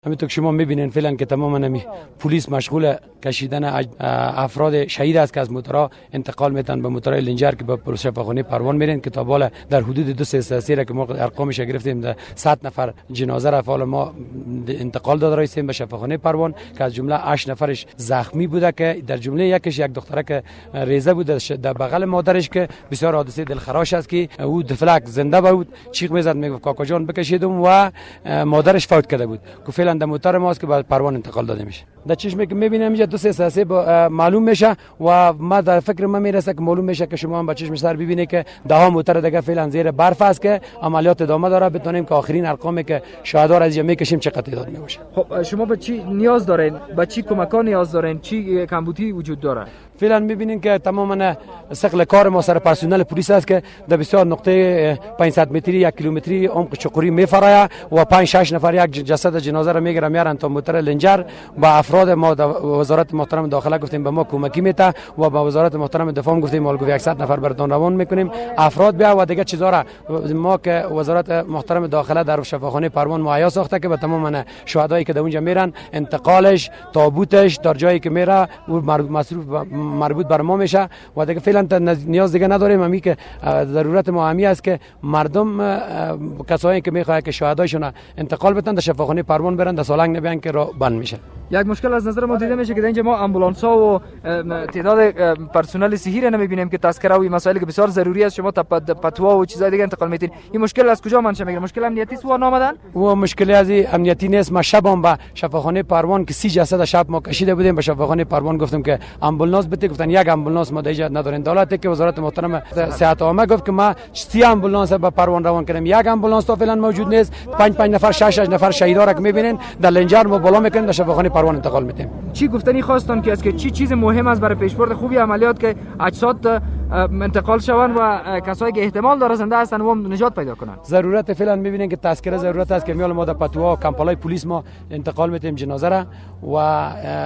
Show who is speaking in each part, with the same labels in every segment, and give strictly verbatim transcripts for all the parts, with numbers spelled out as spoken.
Speaker 1: همینطور که شما میبینین فعلا که تمام نمی پلیس مشغول کشیدن افراد شهید است که از موتورها انتقال میتن به موتورهای لنجر که به شفاخانه پروان میرن که تا بالا در حدود دو سه را که ما ارقامش گرفتیم در صد نفر جنازه را فعلا ما انتقال داده رایسیم به شفاخانه پروان که از جمله هشت نفرش زخمی بوده که در جمله یکش یک دختره که ریزه بود در بغل مادرش که بسیار حادثه دلخراش است که او دفلک زنده بود چیخ میزد میگفت کاکا جان بکشیدم و مادرش فوت کرده بود که فعلا در موتور ماست که به پروان انتقال داده میشه. در چشم که میبینم اینجا دو سه سه معلوم میشه و ما در فکر ما میرسه که معلوم میشه که شما هم با چشم سر ببینید که ده ها موتور دیگه فعلا زیر برف است که عملیات ادامه داره بتونیم که آخرین ارقامی که شهدا را از اینجا میکشیم چقدر تعداد میشه.
Speaker 2: خب شما به چی نیاز دارین؟ به چی کمک‌ها نیاز دارین؟ چی کمبودی وجود داره؟
Speaker 1: فعلا میبینین که تماما ثقل کار ما سر پرسنل پلیس است که در بسیار نقطه پانصد متری یک کیلومتری عمق چقوری میفرایه و پنج شش نفر یک جسد جنازه را میگیره میارن تا موتور لنجر با افراد ما وزارت محترم داخله گفتیم به ما کمکی میته و با وزارت محترم دفاع گفتیم مال گفت صد نفر براتون روان میکنیم افراد بیا و دیگه چیزا را ما که وزارت محترم داخله در شفاخانه پروان مهیا ساخته که به تمام شهدایی که در اونجا میرن انتقالش تابوتش در جایی که میره مصروف مربوط بر ما میشه و دیگه فعلا نیاز دیگه نداریم. همین که ضرورت ما همی است که مردم کسایی که میخواد که شهدایشون انتقال بدن در شفاخانه پروان برن در سالنگ نبیان که راه بند میشه.
Speaker 2: یک مشکل از نظر ما دیده میشه که اینجا ما آمبولانس ها و تعداد پرسنل صحی را نمیبینیم که تذکره و مسائلی که بسیار ضروری است شما تا پتوا و چیزای دیگه انتقال میتین. این مشکل از کجا منشأ میگیره؟ مشکل امنیتی است و نامدن؟
Speaker 1: و مشکل از امنیتی نیست. ما شبام به شفاخانه پروان که سی جسد شب ما کشیده بودیم به شفاخانه پروان گفتم که آمبولانس بده گفتن یک آمبولانس ما دیجا ندارین. دولت که وزارت محترم صحت عامه گفت که ما سی آمبولانس به پروان روان کردیم یک آمبولانس تا فعلا موجود نیست. پنج پنج نفر شش شش نفر شهیدا را که میبینین در لنجر ما بالا میکنیم در شفاخانه پروان انتقال میدیم.
Speaker 2: چی گفتنی خواستن که از که چی چیز مهم است برای پیشبرد خوبی عملیات که اجساد انتقال شوند و کسایی که احتمال داره زنده هستن و نجات پیدا کنن؟
Speaker 1: ضرورت فعلا میبینین که تذکره ضرورت است که میال ما در پتوها و کمپالای پلیس ما انتقال میدیم جنازه را و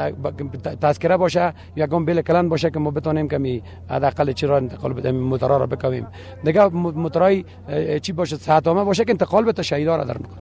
Speaker 1: تذکره باشه یگان بیل کلان باشه که ما بتونیم که می حداقل چرا انتقال بدیم موتورا را بکویم. دیگه موتورای چی باشه صحت عامه باشه که انتقال بده شهیدا را در